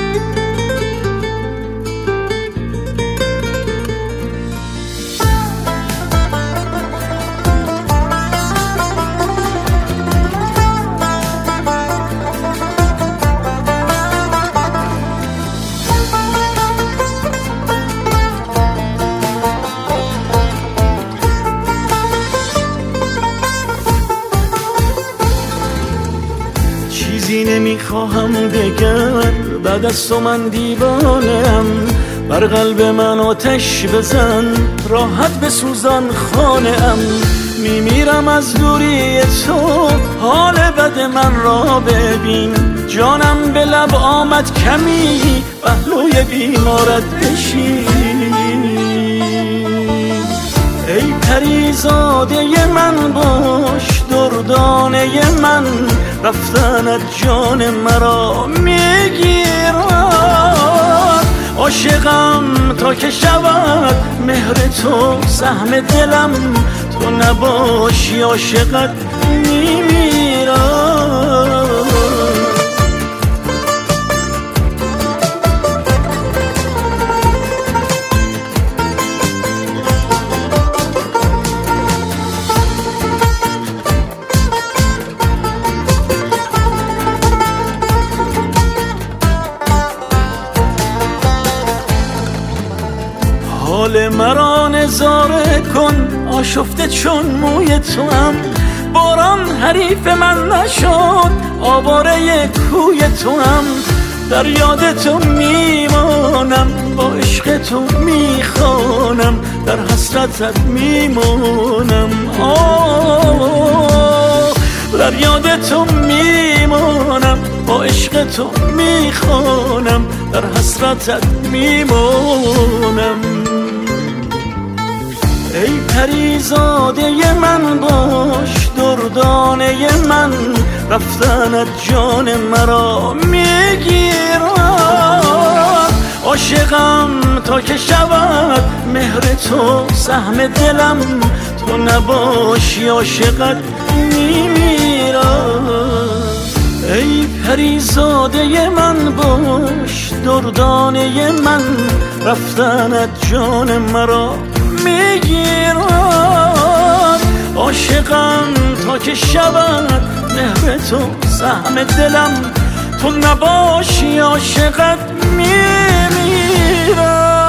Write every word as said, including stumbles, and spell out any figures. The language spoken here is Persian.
چیزی نمیخواهم دگر، بعد از تو من دیوانم. بر قلب من آتش بزن، راحت بسوزان خانه‌ام. میمیرم از دوری تو، حال بد من را ببین. جانم به لب آمد کمی، پهلوی بیمارت بشین. ای پریزاده من باش، دردانه من، رفتنت جان مرا میگیرد. عاشقم تا که شود مهر تو سهم دلم، تو نباشی عاشقت میمیرد. حال مرا نظاره کن، آشفته چون موی تو هم. باران حریف من نشد، آواره کوی تو هم. در یاد تو میمانم، با عشق تو میخوانم، در حسرتت میمانم. آه در یاد تو میمانم، با عشق تو میخوانم، در حسرتت میمانم. ای پریزاده من باش، دردانه من، رفتنت جان مرا میگیرد. عاشقم تا که شود مهر تو سهم دلم، تو نباشی عاشقت میمیرد. ای پریزاده من باش، دردانه من، رفتنت جان مرا میگیرد. عاشقم تا که شود مهر تو سهم دلم، تو نباشی عاشقت میمیرد.